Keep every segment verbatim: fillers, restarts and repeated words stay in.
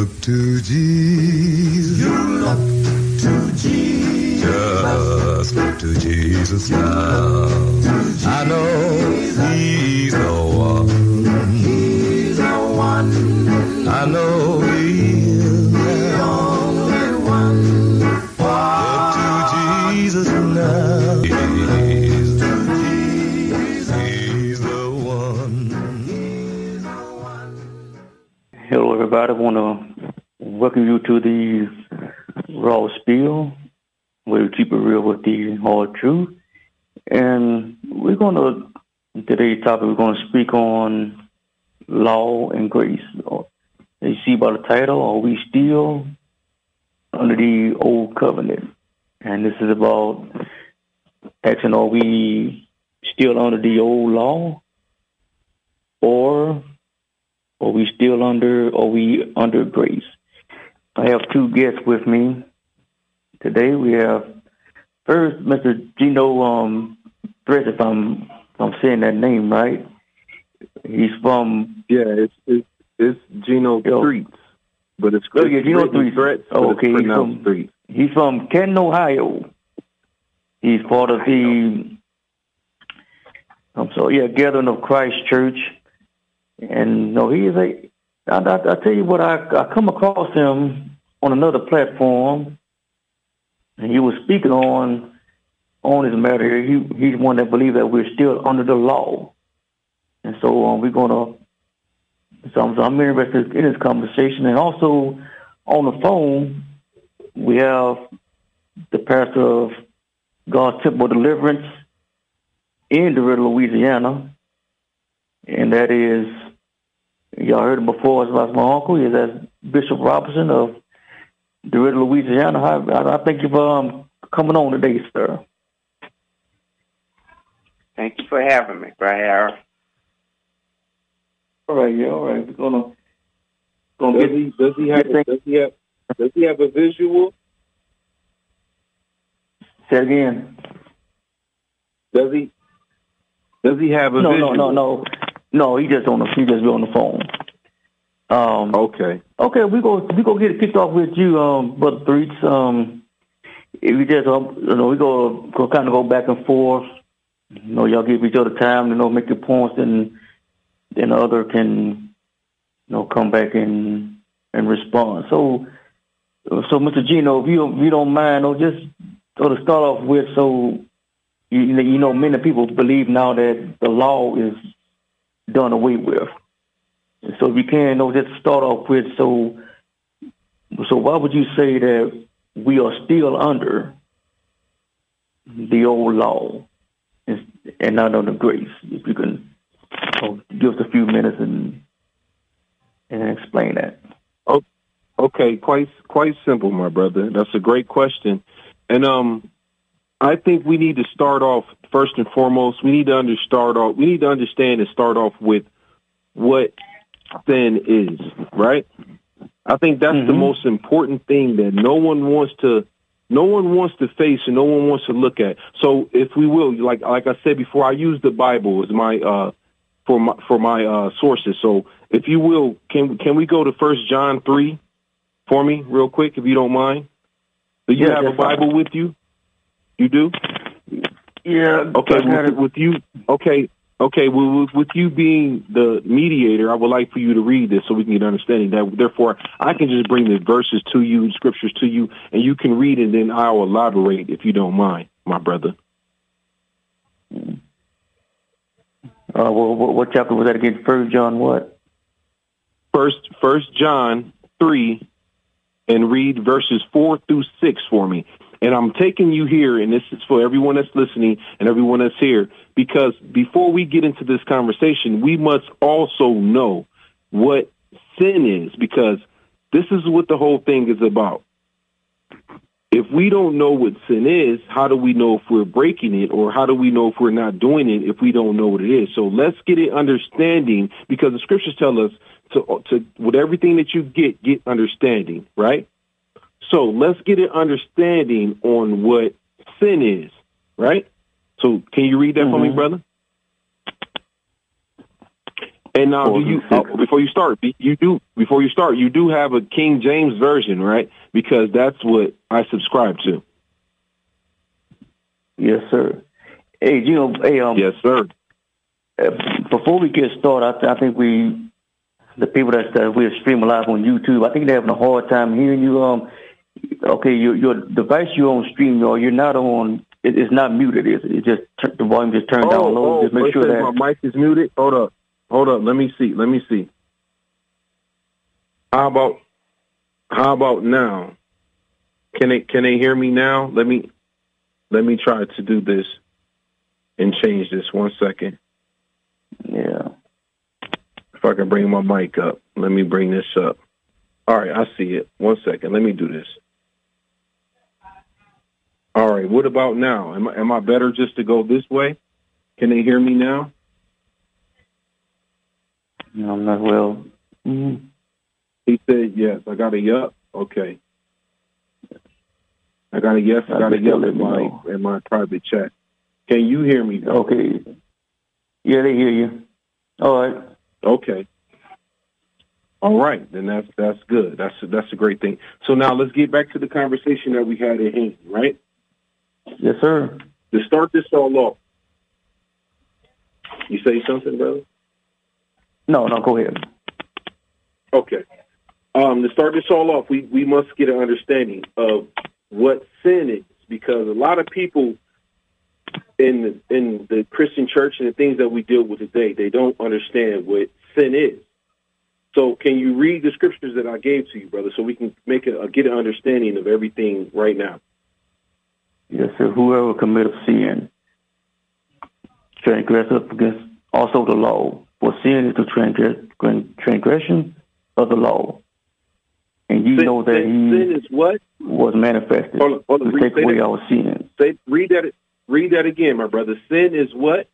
look to Jesus. You look to Jesus. Just look to Jesus now. Jesus. I know He's the one. He's the one. I know He's the only one. Look to Jesus now. He's the Jesus. He's the one. He's the one. Hello, everybody. I want to welcome you to the Raw Spiel, where we keep it real with the hard truth. And we're going to, today's topic, we're going to speak on law and grace. As you see by the title, are we still under the old covenant? And this is about asking, are we still under the old law? Or are we still under, are we under grace? I have two guests with me today. We have first Mister Gino um, Threats, if I'm, if I'm saying that name right. He's from... Yeah, it's it's, it's Gino Threats, but it's, oh, yeah, it's Gino Threats. Threats, oh, okay, he's from, Threats. He's from Canton, Ohio. He's part of the... I'm sorry, yeah, Gathering of Christ Church. And no, he is a... I, I, I tell you what, I, I come across him on another platform, and he was speaking on on his matter. He he's one that believes that we're still under the law, and so um, we're gonna. So I'm, so I'm interested in this conversation, and also on the phone we have the pastor of God's Temple Deliverance in DeRidder, Louisiana, and that is. Y'all heard him before. That's my uncle. He is Bishop Robinson of DeRidder, Louisiana. I, I thank you for um, coming on today, sir. Thank you for having me, Brian. All right, yeah, all right. We're gonna, gonna does get. He, does he have? Does he have? Does he have a visual? Say it again. Does he? Does he have a no, visual? No, no, no, no. He just on the. He just be on the phone. Um, okay. Okay, we go. We go get it kicked off with you, um, Brother Threats. Um, if we just, um, you know, we go, go kind of go back and forth. You know, y'all give each other time, you know, make your points, and then the other can, you know, come back and and respond. So, so Mister Gino, if you if you don't mind, or just or to start off with, so you you know, many people believe now that the law is done away with. So if you can, you know, just start off with, so so why would you say that we are still under the old law and not under grace? If you can, you know, give us a few minutes and and explain that. Oh, okay, quite quite simple, my brother. That's a great question, and um, I think we need to start off first and foremost. We need to under start off. We need to understand and start off with what sin is, right? I think that's mm-hmm. the most important thing that no one wants to, no one wants to face and no one wants to look at. So, if we will, like like I said before, I use the Bible as my uh for my for my uh sources. So, if you will, can can we go to First John three for me, real quick, if you don't mind? Do you yeah, have a Bible fine. with you? You do? Yeah. Okay. With, with you, okay. Okay, well, with you being the mediator, I would like for you to read this so we can get an understanding. That therefore, I can just bring the verses to you, scriptures to you, and you can read, and then I'll elaborate if you don't mind, my brother. Uh, well, what, what chapter was that again? First John what? First, First John three, and read verses four through six for me. And I'm taking you here, and this is for everyone that's listening and everyone that's here, because before we get into this conversation, we must also know what sin is, because this is what the whole thing is about. If we don't know what sin is, how do we know if we're breaking it, or how do we know if we're not doing it if we don't know what it is? So let's get it understanding, because the scriptures tell us to, to with everything that you get, get understanding, right? So let's get an understanding on what sin is, right? So can you read that mm-hmm. for me, brother? And now, do you uh, before you start, you do before you start, you do have a King James version, right? Because that's what I subscribe to. Yes, sir. Hey, you know, hey, um, yes, sir. Uh, before we get started, I, th- I think we, the people that uh, we're streaming live on YouTube, I think they're having a hard time hearing you. Um, okay, your your device you're on stream, you're you're not on. It, it's not muted. It's it just t- the volume just turned oh, down low. Oh, just make sure that my mic is muted. Hold up, hold up. Let me see. Let me see. How about how about now? Can they can they hear me now? Let me let me try to do this and change this. One second. Yeah. If I can bring my mic up, let me bring this up. All right, I see it. One second. Let me do this. All right. What about now? Am I, am I better just to go this way? Can they hear me now? No, I'm not well. Mm-hmm. He said yes. I got a yup. Okay. I got a yes. I got a yup in my in my private chat. Can you hear me? Okay. Yeah, they hear you. All right. Okay. All right. Then that's that's good. That's a, that's a great thing. So now let's get back to the conversation that we had at hand, right? Yes, sir. To start this all off, you say something, brother? No, no, go ahead. Okay. Um, to start this all off, we, we must get an understanding of what sin is, because a lot of people in the, in the Christian church and the things that we deal with today, they don't understand what sin is. So can you read the scriptures that I gave to you, brother, so we can make a, get an understanding of everything right now? Yes, sir. Whoever committeth sin transgresseth against also the law. For sin is the transgress- transgression of the law. And you sin, know that sin, he sin is what? was manifested hold on, hold on, to take away that. our sins. Say, read that read that again, my brother. Sin is what?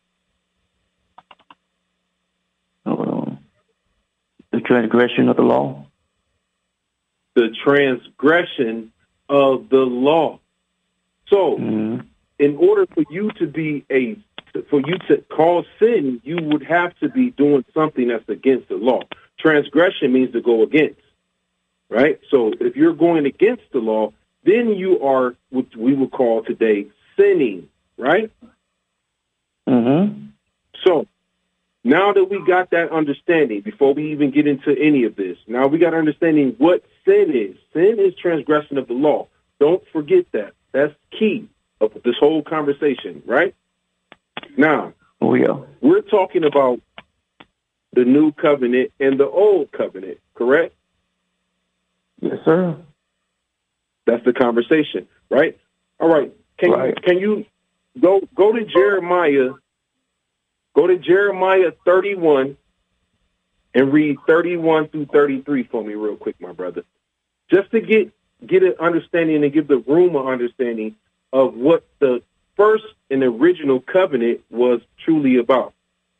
Uh, the transgression of the law. The transgression of the law. So, mm-hmm. in order for you to be a, for you to cause sin, you would have to be doing something that's against the law. Transgression means to go against, right? So if you're going against the law, then you are what we would call today sinning, right? Mm-hmm. So now that we got that understanding, before we even get into any of this, now we got understanding what sin is. Sin is transgression of the law. Don't forget that. That's key of this whole conversation, right? Now, oh, yeah. we're talking about the new covenant and the old covenant, correct? Yes, sir. That's the conversation, right? All right. Can right. you can you go go to Jeremiah, go to Jeremiah thirty-one and read thirty-one through thirty-three for me real quick, my brother. Just to get get an understanding and give the room an understanding of what the first and original covenant was truly about.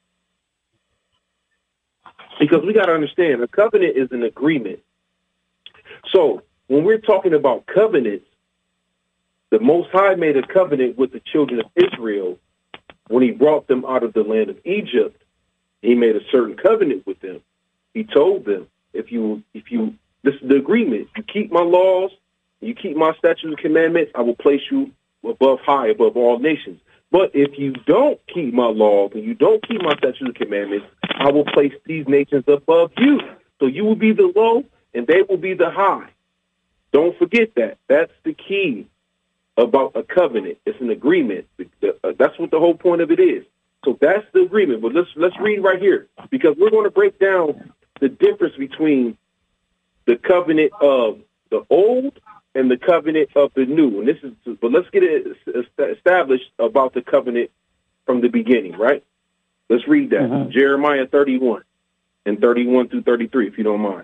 Because we got to understand, a covenant is an agreement. So when we're talking about covenants, the Most High made a covenant with the children of Israel when he brought them out of the land of Egypt. He made a certain covenant with them. He told them, if you, if you, this is the agreement. You keep my laws, you keep my statutes and commandments, I will place you above high, above all nations. But if you don't keep my laws and you don't keep my statutes and commandments, I will place these nations above you. So you will be the low and they will be the high. Don't forget that. That's the key about a covenant. It's an agreement. That's what the whole point of it is. So that's the agreement. But let's let's read right here, because we're going to break down the difference between the covenant of the old and the covenant of the new. And this is, but let's get it established about the covenant from the beginning, right? Let's read that. Mm-hmm. Jeremiah thirty-one and thirty-one through thirty-three, if you don't mind.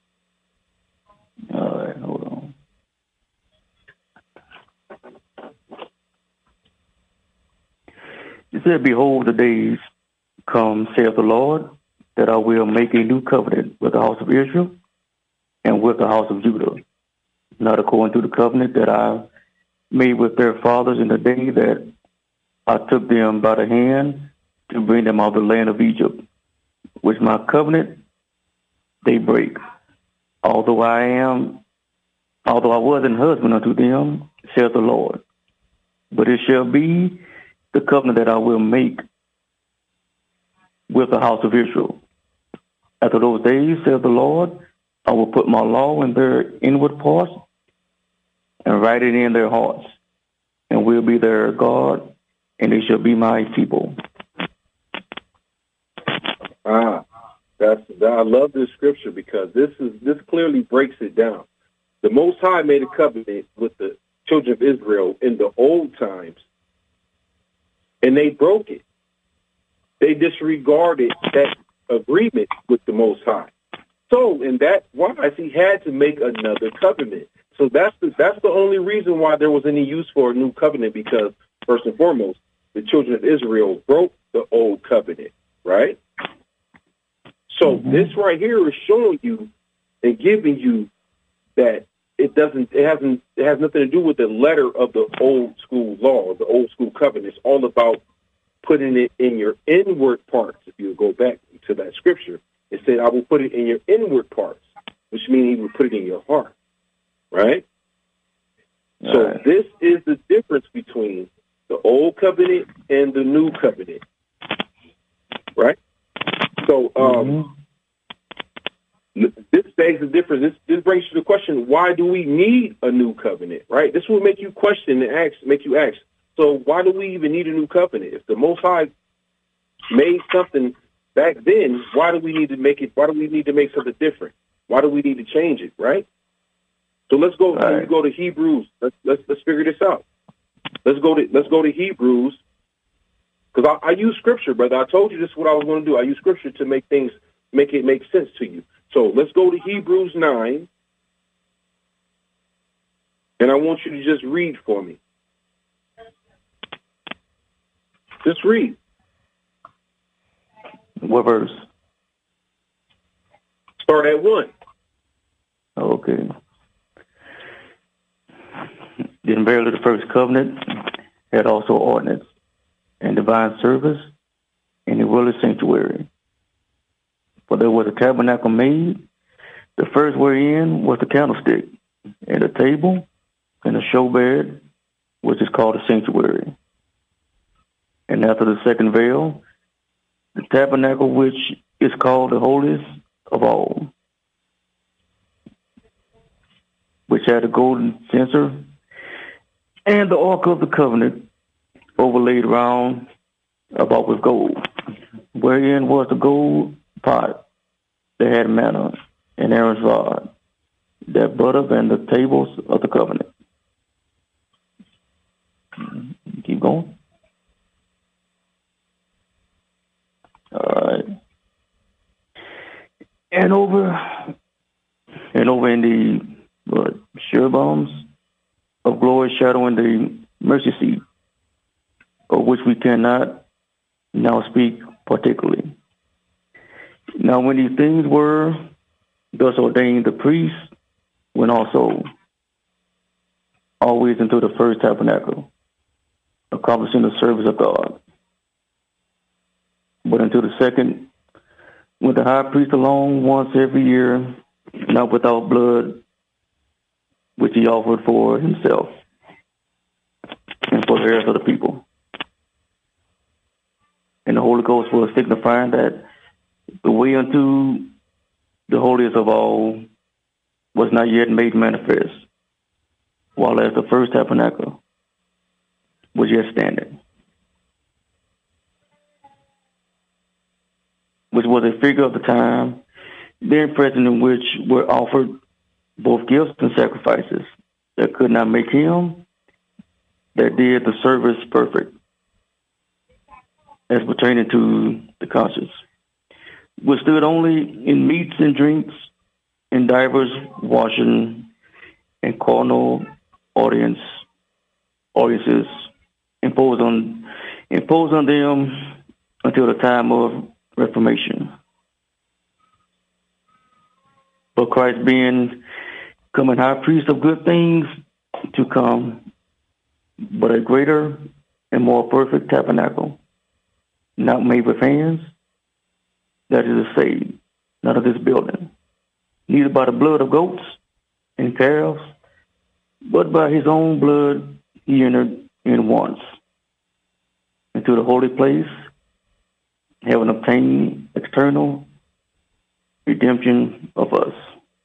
All right, hold on. It said, behold, the days come, saith the Lord, that I will make a new covenant with the house of Israel and with the house of Judah, not according to the covenant that I made with their fathers in the day that I took them by the hand to bring them out of the land of Egypt, which my covenant they break. Although I am, although I was an husband unto them, saith the Lord. But it shall be the covenant that I will make with the house of Israel. After those days, saith the Lord, I will put my law in their inward parts and write it in their hearts, and will be their God, and they shall be my people. Ah, that's I love this scripture because this is this clearly breaks it down. The Most High made a covenant with the children of Israel in the old times, and they broke it. They disregarded that agreement with the Most High. So, in that wise, he had to make another covenant. So that's the that's the only reason why there was any use for a new covenant, because first and foremost, the children of Israel broke the old covenant, right? So mm-hmm. this right here is showing you and giving you that it doesn't, it hasn't, it has nothing to do with the letter of the old school law, the old school covenant. It's all about putting it in your inward parts. If you go back to that scripture, it said, I will put it in your inward parts, which means he will put it in your heart, right? All so right. This is the difference between the old covenant and the new covenant, right? So um, mm-hmm. this begs the difference. This, this brings you to the question, why do we need a new covenant, right? This will make you question and ask, make you ask, so why do we even need a new covenant? If the Most High made something back then, why do we need to make it, why do we need to make something different? Why do we need to change it, right? So let's go, right. let's go to Hebrews. Let's, let's, let's figure this out. Let's go to, let's go to Hebrews. Because I, I use scripture, brother. I told you this is what I was going to do. I use scripture to make things, make it make sense to you. So let's go to Hebrews nine. And I want you to just read for me. Just read. What verse? Start at one. Okay. Then verily the first covenant had also ordinance and divine service and a worldly sanctuary. For there was a tabernacle made, the first wherein was the candlestick, and a table, and a showbed, which is called a sanctuary. And after the second veil, the tabernacle which is called the holiest of all, which had a golden censer, and the ark of the covenant overlaid round about with gold, wherein was the gold pot that had manna and Aaron's rod, that butter and the tables of the covenant. Keep going. All right. And over, and over in the uh, cherubims of glory shadowing the mercy seat, of which we cannot now speak particularly. Now, when these things were thus ordained, the priest went also always into the first tabernacle, accomplishing the service of God. But into the second, went the high priest alone once every year, not without blood, which he offered for himself and for the heirs of the people. And the Holy Ghost was signifying that the way unto the holiest of all was not yet made manifest, while as the first tabernacle was yet standing, which was a figure of the time then present, in which were offered both gifts and sacrifices that could not make him that did the service perfect, as pertaining to the conscience, which stood only in meats and drinks, in divers washing, and carnal audience audiences imposed on imposed on them until the time of Reformation. But Christ being coming high priest of good things to come, but a greater and more perfect tabernacle, not made with hands, that is saved, not of this building, neither by the blood of goats and calves, but by his own blood he entered in once into the holy place, having obtained external redemption of us.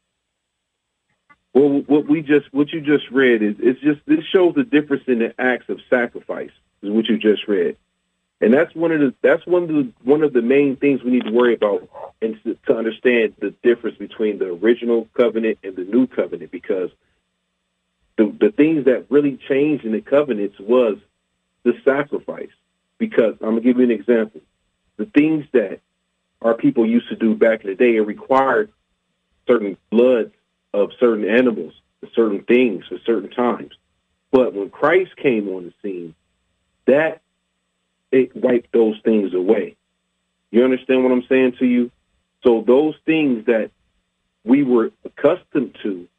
Well, what we just, what you just read is, it's just, this shows the difference in the acts of sacrifice, is what you just read. And that's one of the, that's one of the, one of the main things we need to worry about, and to, to understand the difference between the original covenant and the new covenant, because the, the things that really changed in the covenants was the sacrifice. Because I'm going to give you an example. The things that our people used to do back in the day, it required certain blood of certain animals, for certain things, for certain times. But when Christ came on the scene, that it wiped those things away. You understand what I'm saying to you? So those things that we were accustomed to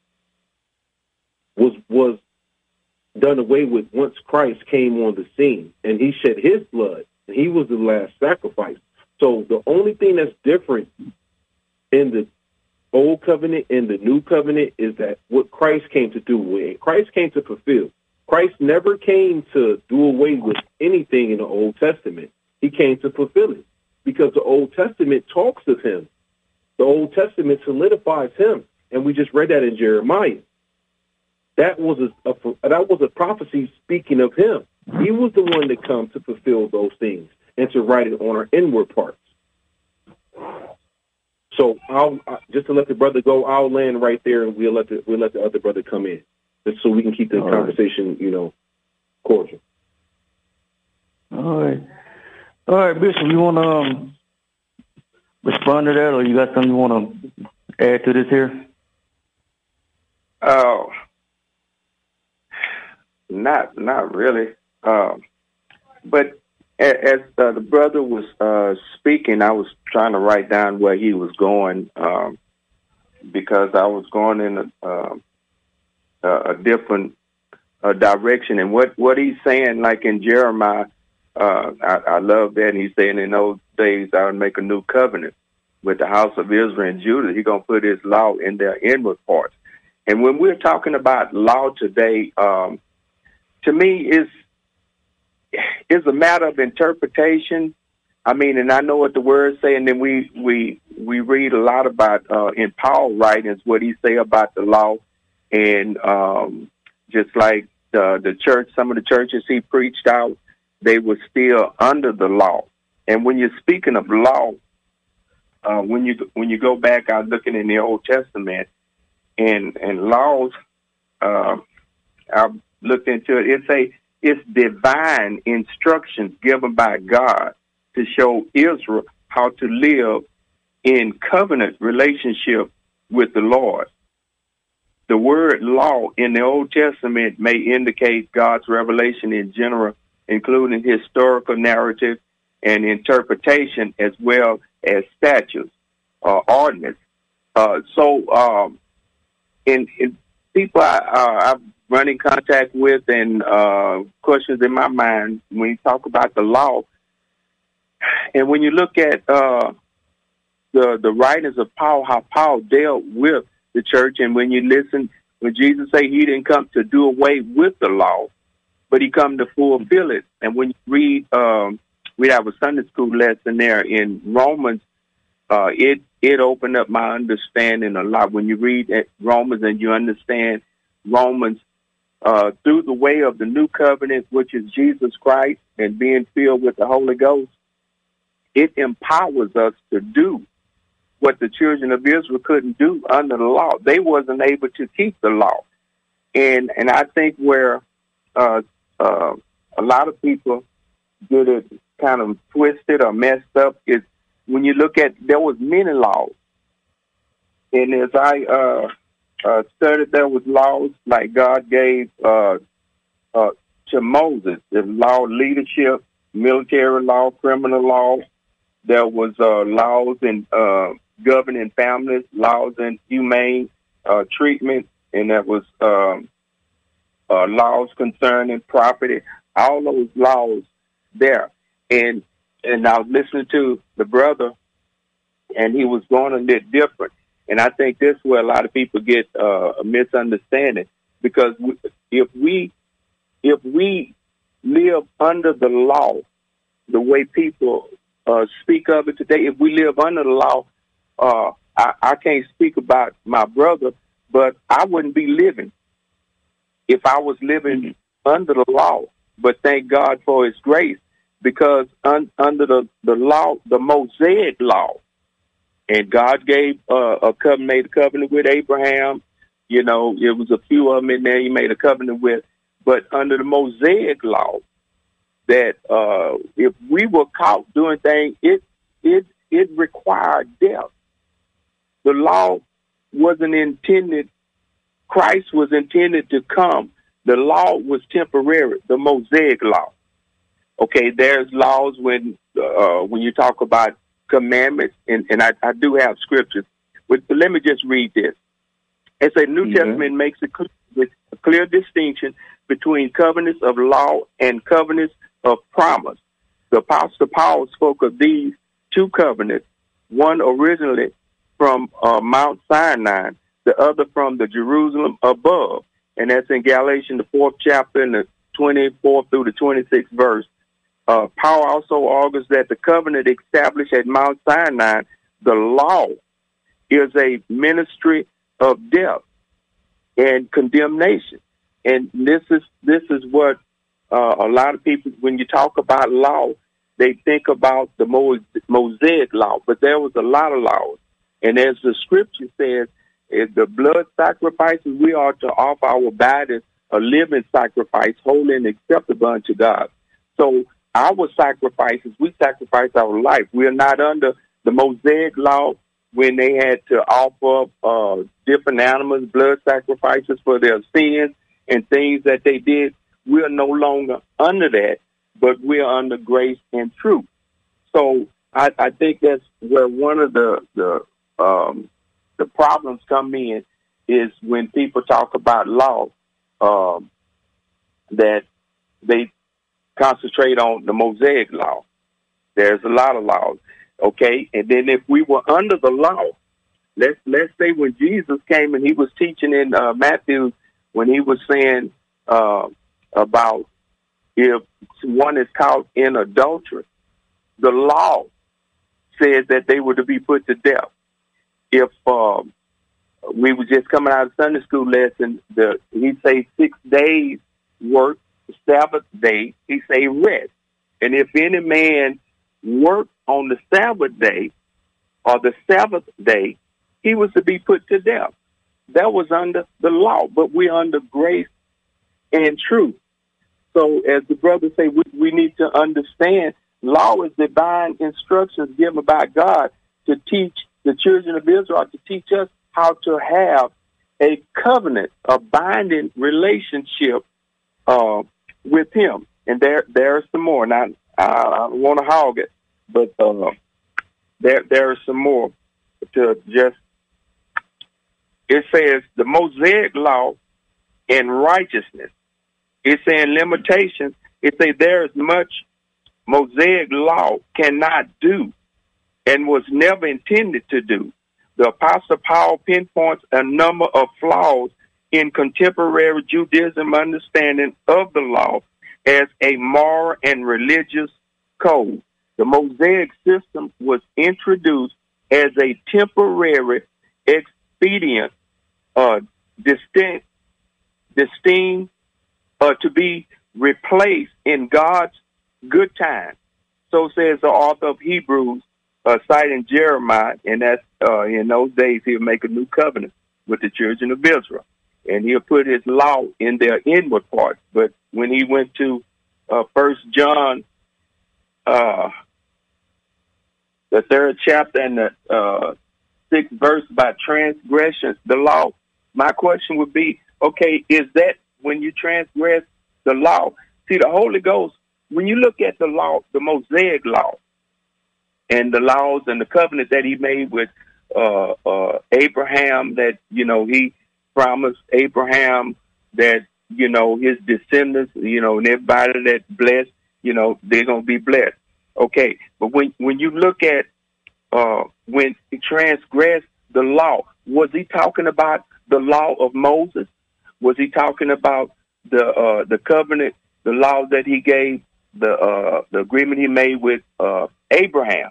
was was done away with once Christ came on the scene, and he shed his blood, and he was the last sacrifice. So the only thing that's different in the old covenant and the new covenant is that what Christ came to do, when Christ came to fulfill. Christ never came to do away with anything in the Old Testament. He came to fulfill it, because the Old Testament talks of him. The Old Testament solidifies him, and we just read that in Jeremiah. That was a, a that was a prophecy speaking of him. He was the one that come to fulfill those things and to write it on our inward parts. So I'll just to let the brother go, I'll land right there, and we'll let the we'll let the other brother come in, just so we can keep the All conversation, right. you know, cordial. All right, all right, Bishop, you want to um, respond to that, or you got something you want to add to this here? Oh, not not really. Um, but as uh, the brother was uh, speaking, I was trying to write down where he was going, um, because I was going in a, uh, a different uh, direction. And what, what he's saying, like in Jeremiah, uh, I, I love that. And he's saying, in those days, I would make a new covenant with the house of Israel and Judah. He's going to put his law in their inward parts. And when we're talking about law today, um, to me, it's, it's a matter of interpretation. I mean, and I know what the words say, and then we we, we read a lot about, uh, in Paul writings, what he say about the law. And um, just like the, the church, some of the churches he preached out, they were still under the law. And when you're speaking of law, uh, when you when you go back, I was looking in the Old Testament, and and laws, uh, I've looked into it. It's a it's divine instructions given by God to show Israel how to live in covenant relationship with the Lord. The word law in the Old Testament may indicate God's revelation in general, including historical narrative and interpretation, as well as statutes, uh, ordinance. Uh, so, um, in, in people I, uh, I've run in contact with, and uh, questions in my mind when you talk about the law, and when you look at uh, the the writings of Paul, how Paul dealt with the church, and when you listen, when Jesus said he didn't come to do away with the law, but he come to fulfill it. And when you read, um, we have a Sunday school lesson there in Romans, uh, it it opened up my understanding a lot. When you read at Romans and you understand Romans uh, through the way of the new covenant, which is Jesus Christ, and being filled with the Holy Ghost, it empowers us to do what the children of Israel couldn't do under the law. They wasn't able to keep the law. And and I think where uh, uh, a lot of people get it kind of twisted or messed up is when you look at, there was many laws. And as I uh, uh, studied, there was laws like God gave uh, uh, to Moses, the law of leadership, military law, criminal law. There was uh, laws in uh, governing families, laws in humane uh, treatment, and there was um, uh, laws concerning property. All those laws there, and and I was listening to the brother and he was going a bit different. And I think this is where a lot of people get uh, a misunderstanding, because we, if we if we live under the law, the way people uh, speak of it today, if we live under the law, uh, I, I can't speak about my brother, but I wouldn't be living if I was living under the law. But thank God for his grace, because un, under the, the law, the Mosaic law, and God gave uh, a covenant, made a covenant with Abraham. You know, it was a few of them in there he made a covenant with. But under the Mosaic law, that uh, if we were caught doing things, it it it required death. The law wasn't intended. Christ was intended to come. The law was temporary. The Mosaic law. Okay, there's laws when uh, when you talk about commandments, and, and I, I do have scriptures, but, but let me just read this. It's a New Yeah. Testament makes a clear, a clear distinction between covenants of law and covenants of promise. The Apostle Paul spoke of these two covenants, one originally from uh, Mount Sinai, the other from the Jerusalem above, and that's in Galatians, the fourth chapter, and the twenty-fourth through the twenty-sixth verse. Uh, Paul also argues that the covenant established at Mount Sinai, the law, is a ministry of death and condemnation. And this is this is what uh, a lot of people, when you talk about law, they think about the Mo- Mosaic law, but there was a lot of laws. And as the scripture says, if the blood sacrifices, we are to offer our bodies a living sacrifice, holy and acceptable unto God. So our sacrifices, we sacrifice our life. We are not under the Mosaic law when they had to offer uh, different animals, blood sacrifices for their sins and things that they did. We are no longer under that, but we are under grace and truth. So I, I think that's where one of the the, um, the problems come in, is when people talk about law, um, that they concentrate on the Mosaic law. There's a lot of laws, okay? And then if we were under the law, let's let's say when Jesus came and he was teaching in uh, Matthew, when he was saying uh, about if one is caught in adultery, the law said that they were to be put to death. If um, we were just coming out of Sunday school lesson, the he'd say six days work, Sabbath day, he say rest. And if any man worked on the Sabbath day or the Sabbath day, he was to be put to death. That was under the law, but we're under grace and truth. So as the brothers say, we, we need to understand law is divine instructions given by God to teach the children of Israel, to teach us how to have a covenant, a binding relationship uh, with him. And there, there's some more. Now, I, I don't want to hog it, but uh, there, there is some more to just. It says the Mosaic law and righteousness. It's saying limitations. It says there is much Mosaic law cannot do and was never intended to do. The Apostle Paul pinpoints a number of flaws in contemporary Judaism understanding of the law as a moral and religious code. The Mosaic system was introduced as a temporary expedient, uh, distinct, distinct, uh, to be replaced in God's good time. So says the author of Hebrews, uh, citing Jeremiah, and that's uh, in those days he'll make a new covenant with the children of Israel, and he'll put his law in their inward parts. But when he went to uh, First John, uh, the third chapter and the uh, sixth verse about transgressions, the law, my question would be, okay, is that when you transgress the law? See, the Holy Ghost, when you look at the law, the Mosaic law, and the laws and the covenant that he made with uh, uh, Abraham, that, you know, he promised Abraham that, you know, his descendants, you know, and everybody that's blessed, you know, they're going to be blessed. Okay, but when when you look at uh, when he transgressed the law, was he talking about the law of Moses? Was he talking about the uh, the covenant, the law that he gave, the uh, the agreement he made with uh, Abraham?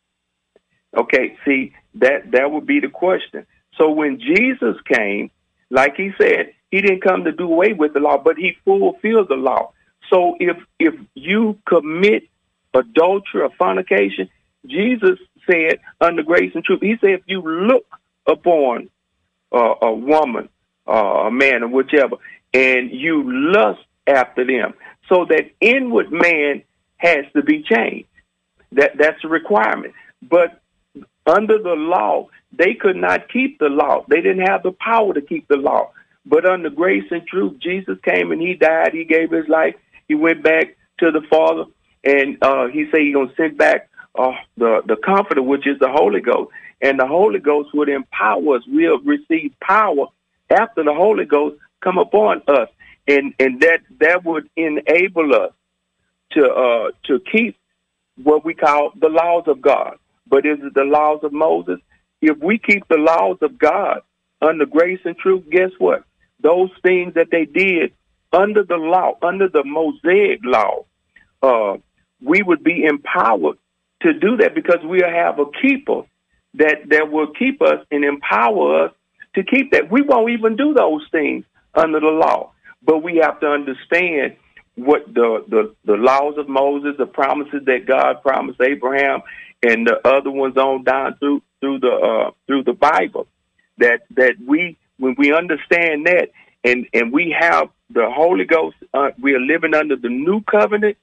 Okay, see, that, that would be the question. So when Jesus came, like he said, he didn't come to do away with the law, but he fulfilled the law. So if if you commit adultery or fornication, Jesus said, under grace and truth, he said, if you look upon uh, a woman, uh, a man, or whichever, and you lust after them, so that inward man has to be changed. That that's a requirement. But under the law, they could not keep the law. They didn't have the power to keep the law. But under grace and truth, Jesus came and he died. He gave his life. He went back to the Father, and uh, he said he's going to send back uh, the, the Comforter, which is the Holy Ghost. And the Holy Ghost would empower us. We'll receive power after the Holy Ghost come upon us. And and that, that would enable us to uh, to keep what we call the laws of God. But is it the laws of Moses? If we keep the laws of God under grace and truth, guess what? Those things that they did under the law, under the Mosaic law, uh, we would be empowered to do that because we have a keeper that, that will keep us and empower us to keep that. We won't even do those things under the law, but we have to understand what the, the, the laws of Moses, the promises that God promised Abraham, and the other ones on down through through the uh, through the Bible. That that we when we understand that, and and we have the Holy Ghost, uh, we are living under the new covenant.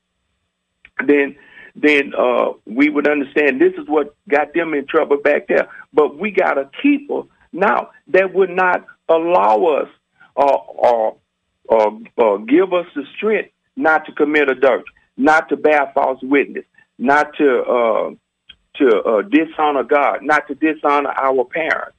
Then then uh, we would understand this is what got them in trouble back there. But we got a keeper now that would not allow us or or, or, or give us the strength not to commit adultery, not to bear false witness, not to uh, to uh, dishonor God, not to dishonor our parents.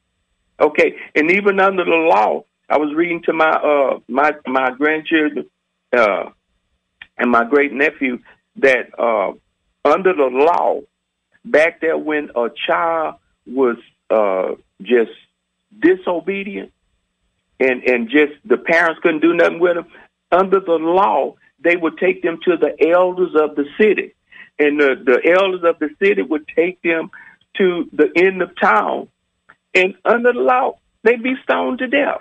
Okay, and even under the law, I was reading to my uh, my my grandchildren uh, and my great nephew that uh, under the law, back there when a child was uh, just disobedient and and just the parents couldn't do nothing with them, under the law they would take them to the elders of the city. And the, the elders of the city would take them to the end of town. And under the law, they'd be stoned to death.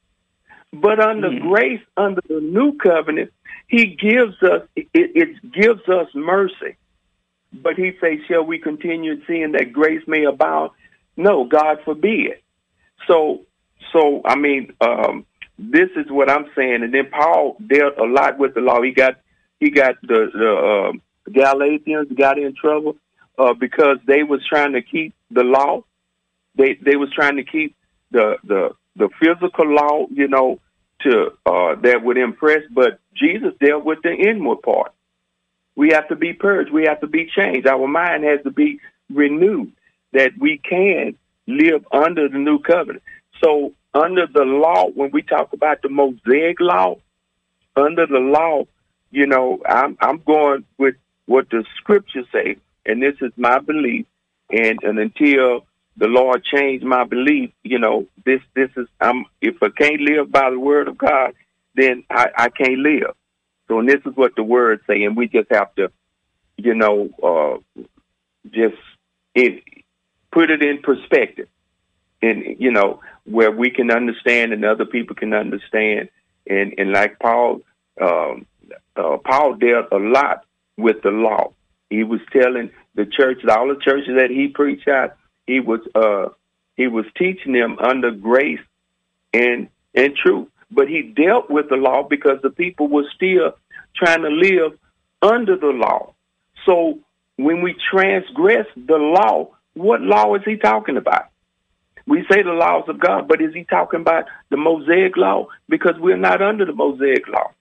But under mm. grace, under the new covenant, he gives us, it, it gives us mercy. But he says, shall we continue seeing that grace may abound? No, God forbid. So, so I mean, um, this is what I'm saying. And then Paul dealt a lot with the law. He got, he got the, the, um, Galatians got in trouble uh, because they was trying to keep the law. They they was trying to keep the the, the physical law, you know, to uh, that would impress. But Jesus dealt with the inward part. We have to be purged. We have to be changed. Our mind has to be renewed that we can live under the new covenant. So under the law, when we talk about the Mosaic law, under the law, you know, I'm I'm going with what the scriptures say, and this is my belief, and, and until the Lord changed my belief, you know, this this is, I'm, if I can't live by the word of God, then I, I can't live. So and this is what the words say, and we just have to, you know, uh, just it, put it in perspective, and, you know, where we can understand and other people can understand. And, and like Paul, um, uh, Paul dealt a lot with the law. He was telling the churches, all the churches that he preached at, he was uh, he was teaching them under grace and and truth. But he dealt with the law because the people were still trying to live under the law. So when we transgress the law, what law is he talking about? We say the laws of God, but is he talking about the Mosaic law? Because we're not under the Mosaic law.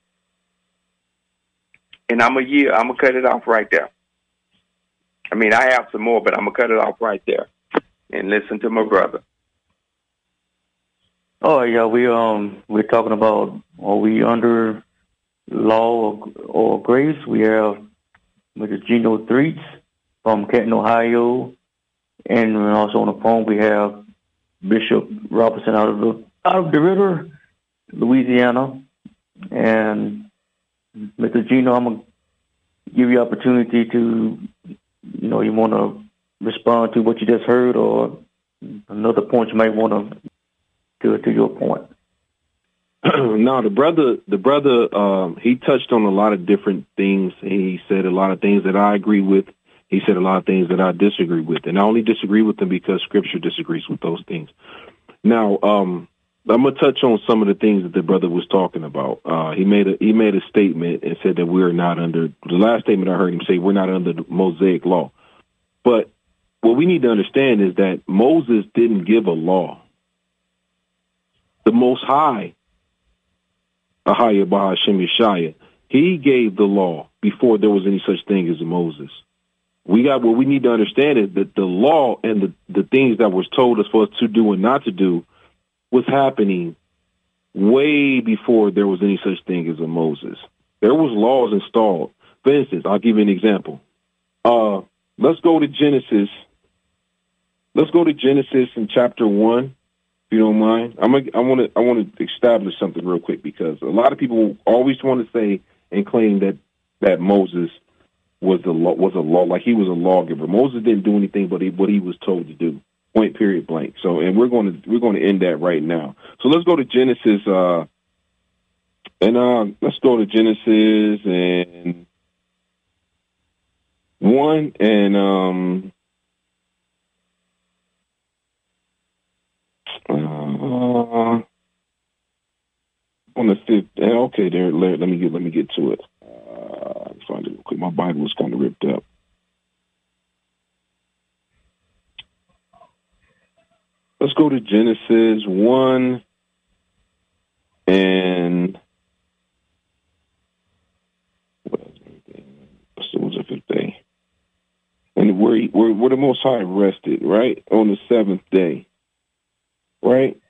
And I'm a year, I'm going to cut it off right there. I mean, I have some more, but I'm going to cut it off right there and listen to my brother. Oh, yeah, we, um, we're talking about, are we under law or, or grace? We have with the Geno Threets from Canton, Ohio. And also on the phone we have Bishop Robertson out of the out of the river, Louisiana. And Mister Gino, I'm gonna give you opportunity to, you know, you want to respond to what you just heard, or another point you might want to to to your point. No, the brother, the brother, um, he touched on a lot of different things. He said a lot of things that I agree with. He said a lot of things that I disagree with, and I only disagree with them because Scripture disagrees with those things. Now, um, I'm gonna touch on some of the things that the brother was talking about. Uh, he made a he made a statement and said that we're not under the last statement I heard him say we're not under the Mosaic law. But what we need to understand is that Moses didn't give a law. The Most High, Ahaya Bahashem Yeshaya, he gave the law before there was any such thing as a Moses. We got what we need to understand is that the law and the, the things that was told us for us to do and not to do was happening way before there was any such thing as a Moses. There was laws installed. For instance, I'll give you an example. Uh, let's go to Genesis. Let's go to Genesis in chapter one. If you don't mind, I'm a, I want to I want to establish something real quick, because a lot of people always want to say and claim that that Moses was the law, was a law, like he was a lawgiver. Moses didn't do anything but he, what he was told to do. Point, period, blank. So, and we're going to we're going to end that right now. So let's go to Genesis, uh, and uh, let's go to Genesis and one and um. Uh, on the fifth, okay, there. Let, let me get. Let me get to it. Uh, find it real quick. My Bible was kind of ripped up. Let's go to Genesis one and what was the fifth day, and where where where the Most High rested, right, on the seventh day. Right?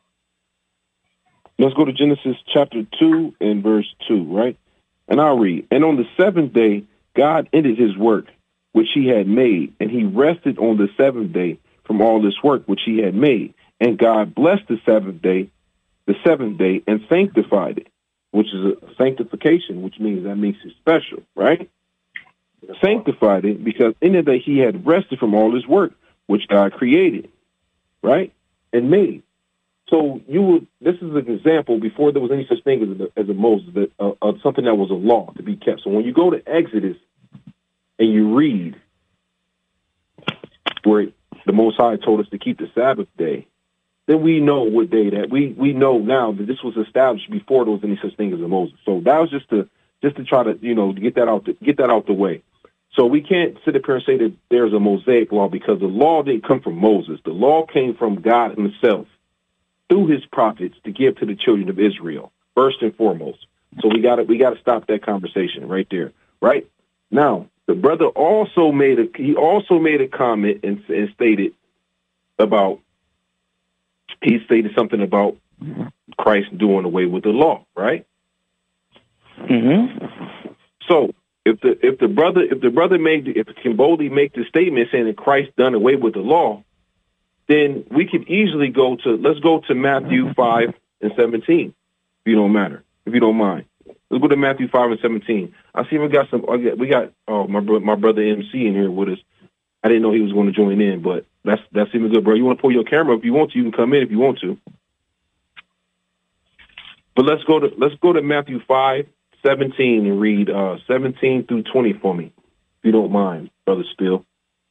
Let's go to Genesis chapter two and verse two, right? And I'll read. And on the seventh day, God ended his work, which he had made, and he rested on the seventh day from all this work which he had made. And God blessed the seventh day, the seventh day, and sanctified it, which is a sanctification, which means that makes it special, right? Sanctified it because in the day he had rested from all his work, which God created, right? And made. So you would. This is an example before there was any such thing as a, as a Moses, that, uh, of something that was a law to be kept. So when you go to Exodus and you read where the Most High told us to keep the Sabbath day, then we know what day that we we know now that this was established before there was any such thing as a Moses. So that was just to just to try to you know get that out the, get that out the way. So we can't sit up here and say that there's a Mosaic law, because the law didn't come from Moses. The law came from God himself through his prophets to give to the children of Israel, first and foremost. So we got to we got to stop that conversation right there. Right now, the brother also made a he also made a comment and, and stated about he stated something about Christ doing away with the law. Right. Mm-hmm. So. If the if the brother if the brother made if it can boldly make the statement saying that Christ done away with the law, then we could easily go to let's go to Matthew five and seventeen, if you don't matter, if you don't mind. Let's go to Matthew five and seventeen. I see we got some we got oh my my brother M C in here with us. I didn't know he was going to join in, but that's that's even good, bro. You want to pull your camera if you want to, you can come in if you want to. But let's go to let's go to Matthew five. seventeen and read uh, seventeen through twenty for me, if you don't mind, Brother Steele.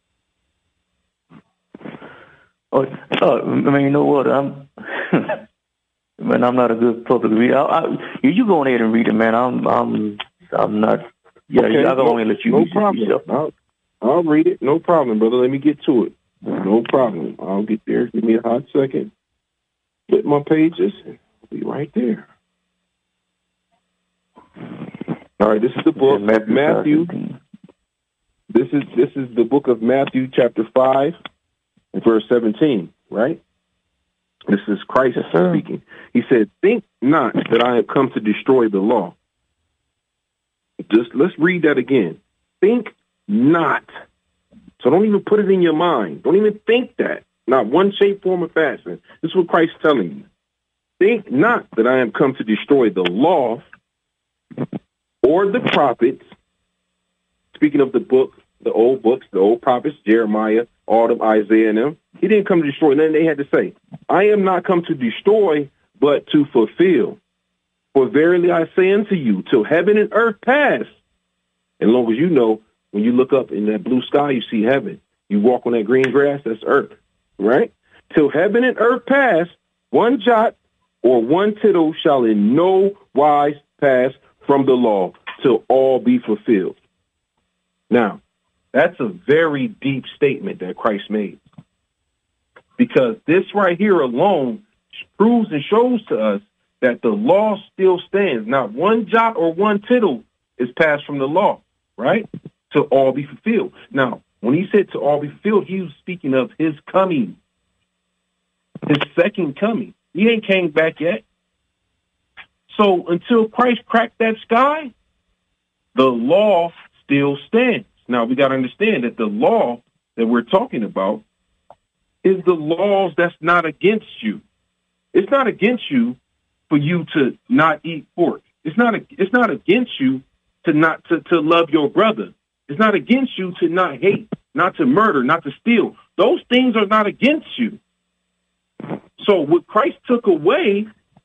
Oh, uh, I mean, you know what? I'm, man, I'm not a good public reader. I, I, you, you go ahead and read it, man. I'm, I'm, I'm not. Yeah, okay, I can only let you. No read problem. It I'll, I'll read it. No problem, brother. Let me get to it. No problem. I'll get there. Give me a hot second. Get my pages. I'll be right there. All right, this is the book of Matthew. This is this is the book of Matthew, chapter five, verse seventeen. Right. This is Christ yes, sir. speaking. He said, "Think not that I have come to destroy the law." Just let's read that again. Think not So don't even put it in your mind. Don't even think that. Not one shape, form, or fashion. This is what Christ is telling you. Think not that I am come to destroy the law or the prophets. Speaking of the book, the old books, the old prophets, Jeremiah, all them, Isaiah and them. He didn't come to destroy. And then they had to say, I am not come to destroy, but to fulfill. For verily I say unto you, till heaven and earth pass. As long as you know, when you look up in that blue sky, you see heaven. You walk on that green grass, that's earth, right? Till heaven and earth pass, one jot or one tittle shall in no wise pass from the law, till all be fulfilled. Now, that's a very deep statement that Christ made. Because this right here alone proves and shows to us that the law still stands. Not one jot or one tittle is passed from the law, right? To all be fulfilled. Now, when he said to all be fulfilled, he was speaking of his coming, his second coming. He ain't came back yet. So until Christ cracked that sky, the law still stands. Now, we got to understand that the law that we're talking about is the laws that's not against you. It's not against you for you to not eat pork. It's not a, it's not against you to not to, to love your brother. It's not against you to not hate, not to murder, not to steal. Those things are not against you. So what Christ took away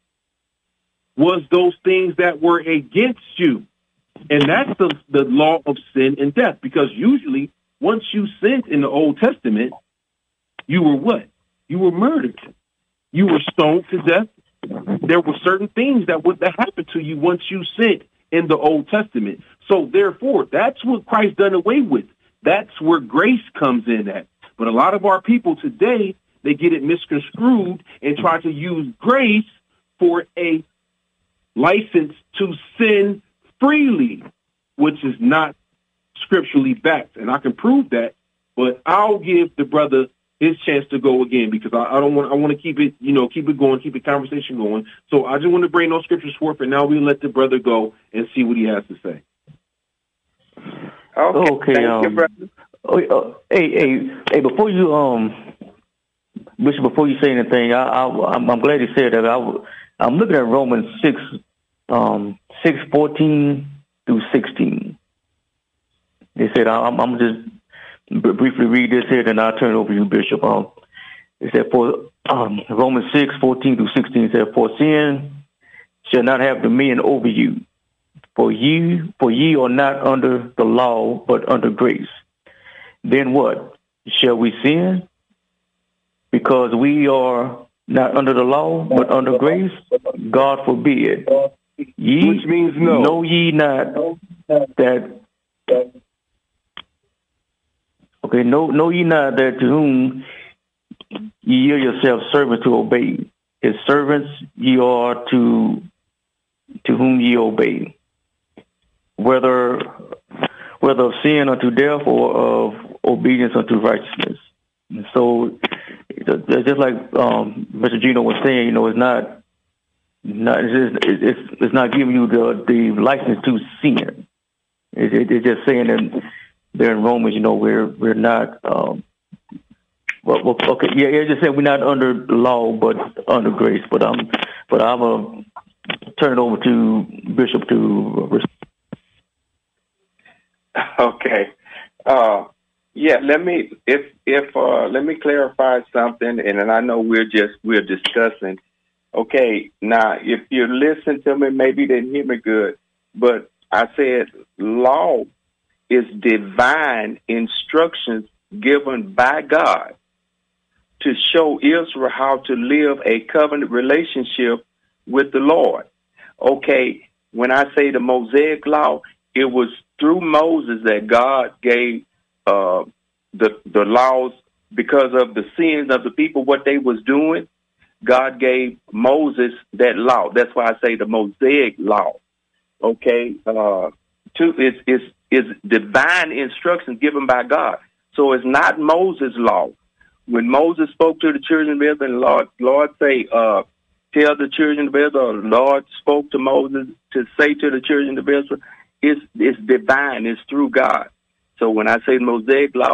was those things that were against you. And that's the, the law of sin and death, because usually once you sinned in the Old Testament, you were what? You were murdered. You were stoned to death. There were certain things that would happen to you once you sinned in the Old Testament. So therefore, that's what Christ done away with. That's where grace comes in at. But a lot of our people today, they get it misconstrued and try to use grace for a license to sin freely, which is not scripturally backed. And I can prove that, but I'll give the brother his chance to go again, because I, I don't want I want to keep it, you know, keep it going, keep the conversation going. So I just want to bring those scriptures forth, and now we let the brother go and see what he has to say. Okay, Okay, thank um, you, brother. Oh, uh, hey, hey, hey! Before you, um, Bishop, before you say anything, I, I, I'm, I'm glad you said that. I, I'm looking at Romans six, um, six fourteen through sixteen. They said, I'm, I'm just b- briefly read this here, then I'll turn it over to you, Bishop. Um, it said, for um, Romans six fourteen through sixteen said, for sin shall not have dominion over you, for ye, for ye are not under the law, but under grace. Then what? Shall we sin because we are not under the law, but under grace? God forbid. Ye, Which means no. Know ye not that, okay, know, know ye not that to whom ye yield yourselves servants to obey, his servants ye are to, to whom ye obey, whether whether of sin unto death or of obedience unto righteousness. And so, just like um, Mister Gino was saying, you know, it's not, not it's, it's it's not giving you the the license to sin. It, it, it's just saying that there in Romans, you know, we're we're not. Um, well, well, okay, yeah, yeah, just saying we're not under the law, but under grace. But um, but I'm gonna turn it over to Bishop to. Okay. Uh, yeah, let me if if uh, let me clarify something, and then I know we're just we're discussing. Okay, now if you listen to me, maybe you didn't hear me good, but I said law is divine instructions given by God to show Israel how to live a covenant relationship with the Lord. Okay, when I say the Mosaic law, it was through Moses that God gave uh, the the laws because of the sins of the people, what they was doing. God gave Moses that law. That's why I say the Mosaic law. Okay, uh, to it's it's it's divine instructions given by God. So it's not Moses' law. When Moses spoke to the children of Israel, and Lord Lord say, uh, tell the children of Israel, the Lord spoke to Moses to say to the children of Israel. It's, it's divine. It's through God. So when I say Mosaic law,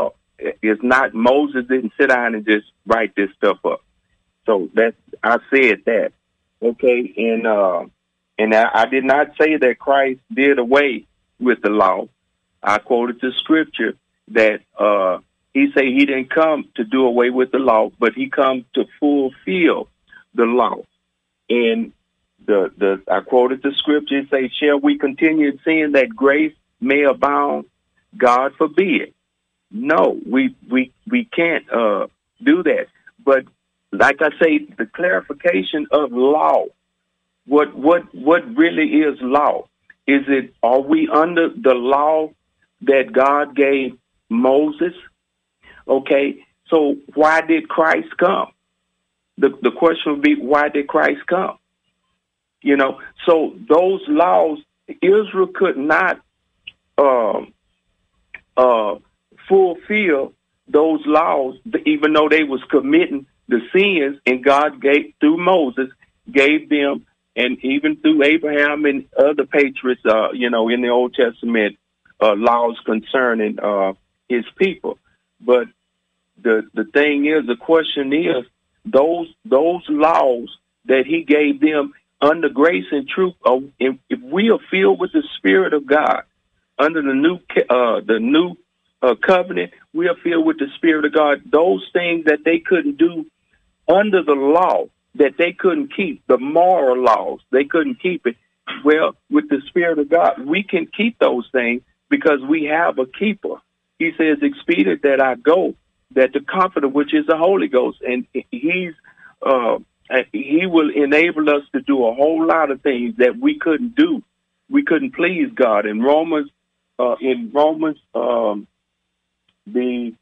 it's not, Moses didn't sit down and just write this stuff up. So that's, I said that. Okay. And, uh, and I, I did not say that Christ did away with the law. I quoted the scripture that, uh, he said he didn't come to do away with the law, but he come to fulfill the law. And the, the, I quoted the scripture, it says, shall we continue in sin that grace may abound? God forbid. No, we, we, we can't, uh, do that. But like I say, the clarification of law, what, what, what really is law? Is it, are we under the law that God gave Moses? Okay, so why did Christ come? The the question would be, why did Christ come? You know, so those laws, Israel could not um, uh, fulfill those laws, even though they was committing the sins, and God gave, through Moses, gave them, and even through Abraham and other patriots, uh, you know, in the Old Testament, uh, laws concerning uh, his people. But the the thing is, the question is, those those laws that he gave them under grace and truth, uh, if, if we are filled with the Spirit of God under the new uh, the new uh, covenant, we are filled with the Spirit of God. Those things that they couldn't do under the law, that they couldn't keep, the moral laws, they couldn't keep it. Well, with the Spirit of God, we can keep those things because we have a keeper. He says, expedient that I go, that the Comforter, which is the Holy Ghost, and he's uh, he will enable us to do a whole lot of things that we couldn't do. We couldn't please God. In Romans, uh, in Romans, um, the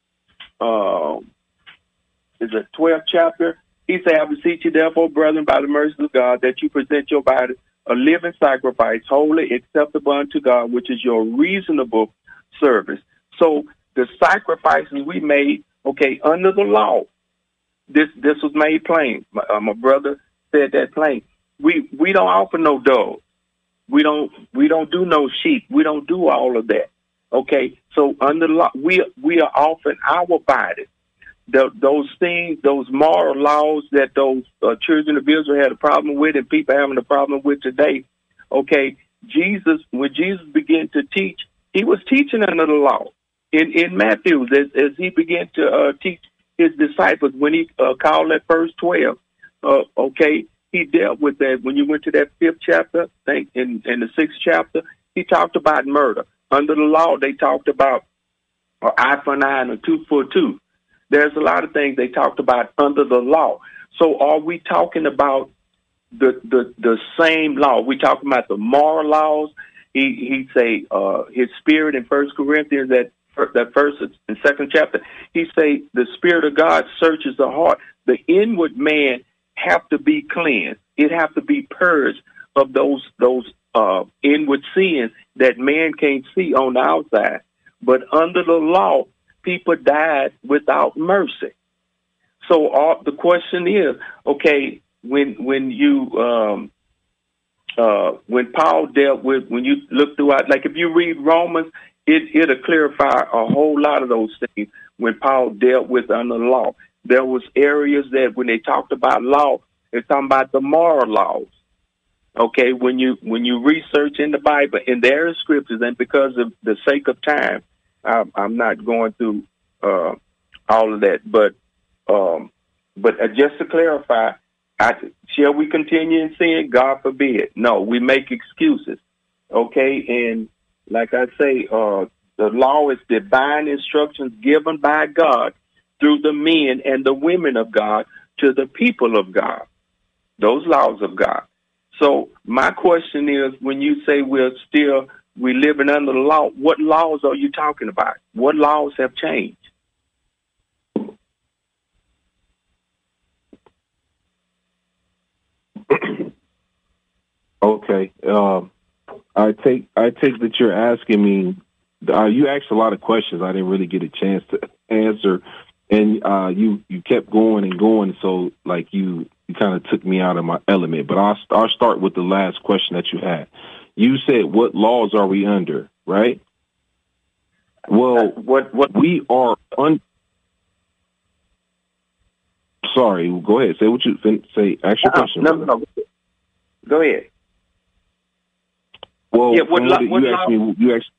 uh, is a twelfth chapter. He said, I beseech you, therefore, brethren, by the mercy of God, that you present your body a living sacrifice, holy, acceptable unto God, which is your reasonable service. So the sacrifices we made, okay, under the law, this this was made plain. My, uh, my brother said that plain. We we don't offer no doves. We don't we don't do no sheep. We don't do all of that. Okay, so under law, we we are offering our bodies. The, those things, those moral laws that those uh, children of Israel had a problem with, and people having a problem with today. Okay, Jesus, when Jesus began to teach, he was teaching under the law. In in Matthew, as, as he began to uh, teach his disciples, when he uh, called that first twelve, uh, okay, he dealt with that. When you went to that fifth chapter, I think in, in the sixth chapter, he talked about murder. Under the law, they talked about an eye for an eye and a tooth for a tooth. There's a lot of things they talked about under the law. So are we talking about the the, the same law? We talking about the moral laws? He he say uh, his spirit in First Corinthians, that that first and second chapter. He say the Spirit of God searches the heart. The inward man have to be cleansed. It have to be purged of those those uh, inward sins that man can't see on the outside. But under the law, people died without mercy. So uh, the question is, okay, when when you um, uh, when Paul dealt with, when you look throughout, like if you read Romans, it it'll clarify a whole lot of those things. When Paul dealt with under the law, there was areas that when they talked about law, they're talking about the moral laws. Okay, when you when you research in the Bible, and there are scriptures, and because of the sake of time, I, I'm not going through uh, all of that, but um, but uh, just to clarify, I, shall we continue in sin? God forbid. No, we make excuses. Okay, and like I say, uh, the law is divine instructions given by God through the men and the women of God to the people of God. Those laws of God. So my question is, when you say we're still we living under the law, what laws are you talking about? What laws have changed? Okay. Um, I take I take that you're asking me. Uh, you asked a lot of questions I didn't really get a chance to answer, and uh, you you kept going and going. So like you you kind of took me out of my element. But I'll I'll start with the last question that you had. You said, what laws are we under, right? Well, what what we are un. Sorry, go ahead. Say what you say. Ask your uh, question. no, no, no. Go ahead. Well, Yeah, what from lo- what what you law- asked me. You asked.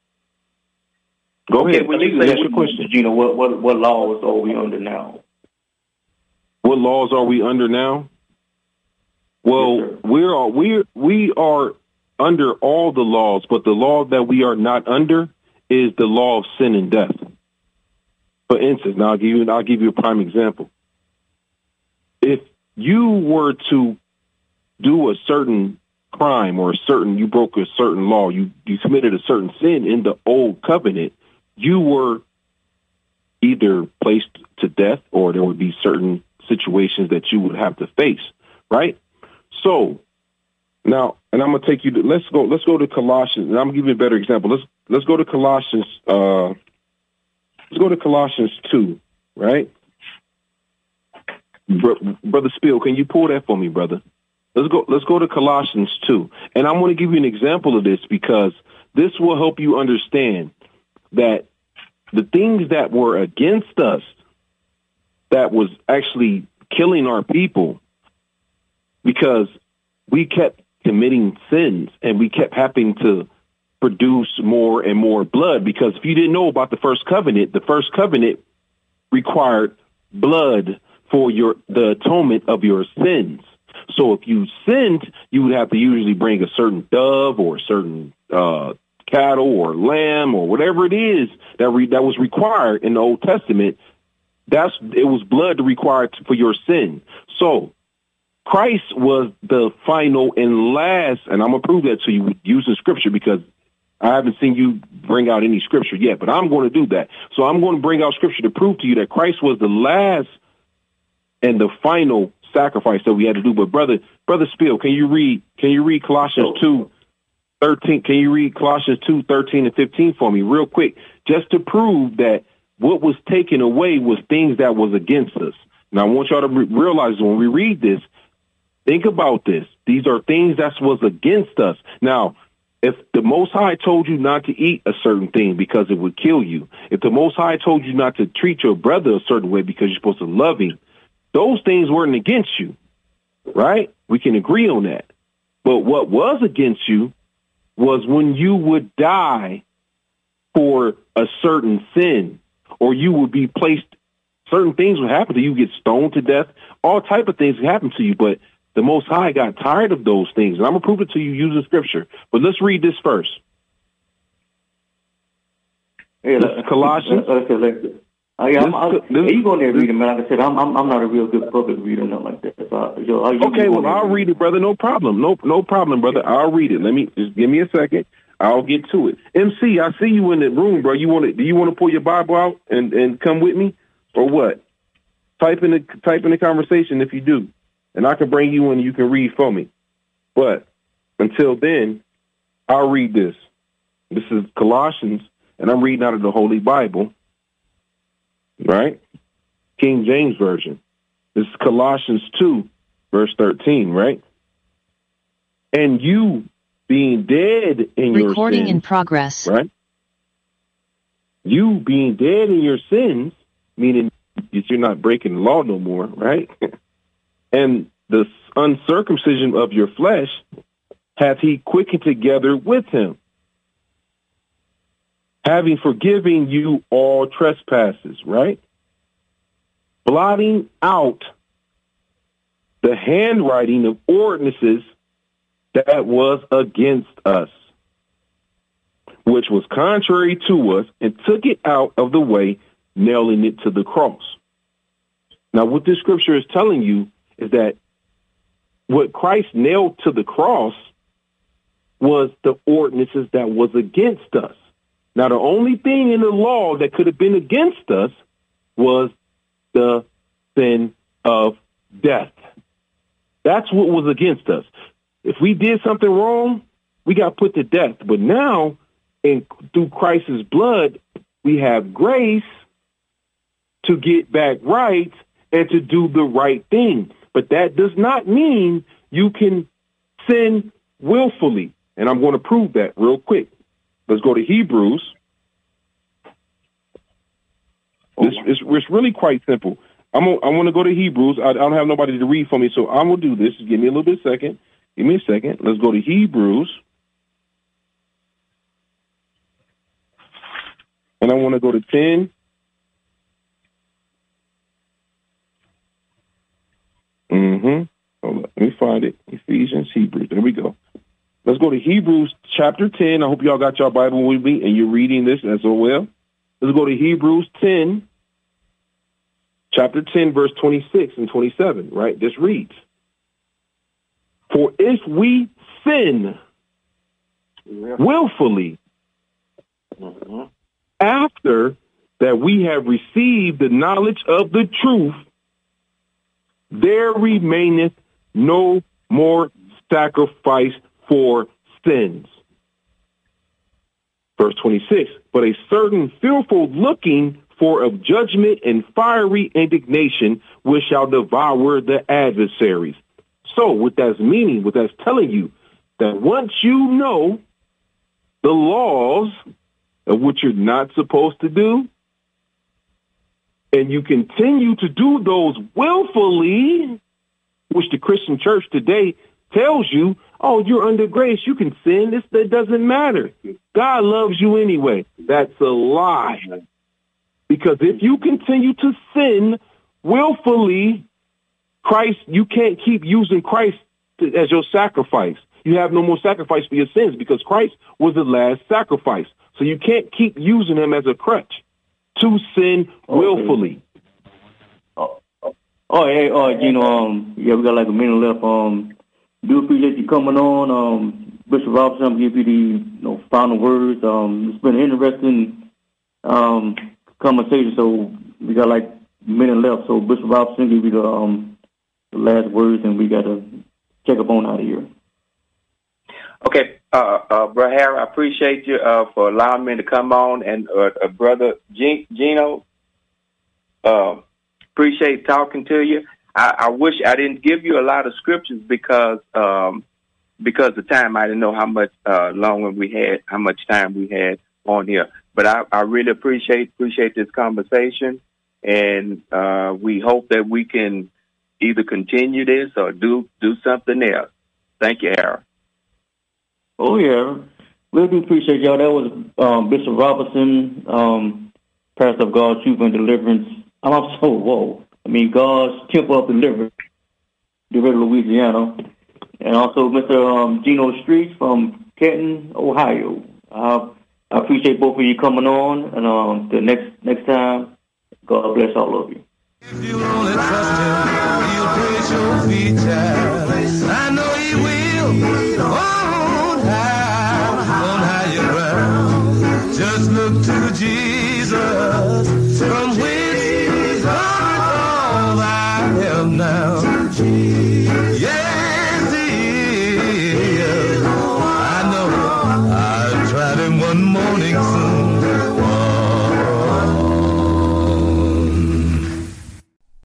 Go Okay, ahead. when you Ask say- your question. You know, what, what, what laws are we under now? What laws are we under now? Well, Yes, sir. we're we we are under all the laws, but the law that we are not under is the law of sin and death. For instance, now I'll give you I'll give you a prime example. If you were to do a certain crime or a certain you broke a certain law, you you committed a certain sin in the old covenant, you were either placed to death or there would be certain situations that you would have to face, right? So now, and I'm gonna take you to let's go let's go to Colossians, and I'm gonna give you a better example. Let's let's go to Colossians. Uh, let's go to Colossians two, right? Br- brother Spiel, can you pull that for me, brother? Let's go. Let's go to Colossians two, and I want to give you an example of this because this will help you understand that the things that were against us, that was actually killing our people, because we kept committing sins and we kept having to produce more and more blood. Because if you didn't know about the first covenant, the first covenant required blood for your the atonement of your sins. So if you sinned, you would have to usually bring a certain dove or a certain uh, cattle or lamb or whatever it is that re- that was required in the Old Testament. That's it was blood required for your sin. So Christ was the final and last, and I'm going to prove that to you using scripture because I haven't seen you bring out any scripture yet, but I'm going to do that. So I'm going to bring out scripture to prove to you that Christ was the last and the final sacrifice that we had to do. But brother, brother Spiel, can you read, can you read Colossians two, thirteen? Can you read Colossians two, thirteen and fifteen for me real quick, just to prove that what was taken away was things that was against us. Now I want y'all to re- realize when we read this, think about this. These are things that was against us. Now, if the Most High told you not to eat a certain thing because it would kill you, if the Most High told you not to treat your brother a certain way because you're supposed to love him, those things weren't against you, right? We can agree on that. But what was against you was when you would die for a certain sin, or you would be placed, certain things would happen to you, you get stoned to death, all type of things happen to you, but the Most High got tired of those things. And I'm going to prove it to you using scripture. But let's read this first. Yeah, This is Colossians. Uh, okay, let's, uh, yeah, I'm, I'm, This- yeah, this- you go there and read it, man. Like I said, I'm, I'm, I'm not a real good public reader, nothing like that. So, I- yo, I- you Okay, go well, there and I'll read it, brother. No problem. No, no problem, brother. I'll read it. Let me just give me a second. I'll get to it. M C, I see you in the room, bro. You want to? Do you want to pull your Bible out and, and come with me, or what? Type in the type in the conversation if you do, and I can bring you in and you can read for me. But until then, I'll read this. This is Colossians, and I'm reading out of the Holy Bible, right? King James Version. This is Colossians two, verse thirteen, right? And you being dead in your Recording sins, in progress. right? You being dead in your sins, meaning that you're not breaking the law no more, right? And the uncircumcision of your flesh hath he quickened together with him, having forgiven you all trespasses, right? Blotting out the handwriting of ordinances that was against us, which was contrary to us, and took it out of the way, nailing it to the cross. Now, what this scripture is telling you is that what Christ nailed to the cross was the ordinances that was against us. Now, the only thing in the law that could have been against us was the sin of death. That's what was against us. If we did something wrong, we got put to death. But now, in, through Christ's blood, we have grace to get back right and to do the right thing. But that does not mean you can sin willfully. And I'm going to prove that real quick. Let's go to Hebrews. It's, it's, it's really quite simple. I'm a, I want to go to Hebrews. I, I don't have nobody to read for me, so I'm going to do this. Give me a little bit second. Give me a second. Let's go to Hebrews. And I want to go to ten. Mm-hmm. Hold on. Let me find it. Ephesians, Hebrews. There we go. Let's go to Hebrews chapter ten. I hope y'all got your Bible with me and you're reading this as well. Let's go to Hebrews ten. Chapter ten, verse twenty-six and twenty-seven, right? This reads, for if we sin willfully Mm-hmm. after that we have received the knowledge of the truth, there remaineth no more sacrifice for sins. Verse twenty-six, but a certain fearful looking for of judgment and fiery indignation which shall devour the adversaries. So what that's meaning, what that's telling you, that once you know the laws of what you're not supposed to do, and you continue to do those willfully, which the Christian church today tells you, oh, you're under grace, you can sin, this, that doesn't matter. God loves you anyway. That's a lie. Because if you continue to sin willfully, Christ, you can't keep using Christ to, as your sacrifice. You have no more sacrifice for your sins because Christ was the last sacrifice. So you can't keep using him as a crutch to sin willfully. Okay. Oh, oh, hey, oh, you know, um, yeah, we got like a minute left. Um, do appreciate you coming on. Um, Bishop Robinson, I'm give you the you know, final words. Um, it's been an interesting um, conversation. So we got like a minute left. So Bishop Robinson, give you the, um, the last words, and we got to check up on out of here. Okay, uh, uh, Brother Harry, I appreciate you uh, for allowing me to come on, and uh, uh, Brother G- Gino, uh, appreciate talking to you. I, I wish I didn't give you a lot of scriptures because um, because of the time. I didn't know how much uh, longer we had, how much time we had on here. But I, I really appreciate appreciate this conversation, and uh, we hope that we can either continue this or do do something else. Thank you, Harry. Oh, yeah. We do appreciate y'all. That was um, Bishop Robinson, um, pastor of God's Truth and Deliverance. I'm so, whoa. I mean, God's Temple of Deliverance, DeRidder, Louisiana. And also Mister Um, Gino Streets from Canton, Ohio. Uh, I appreciate both of you coming on. And um, the next next time, God bless all of you. If you only trust him, he'll place your feet, child. I know he will. On high, on higher ground. Just look to Jesus, from which cometh all I have now. Yeah.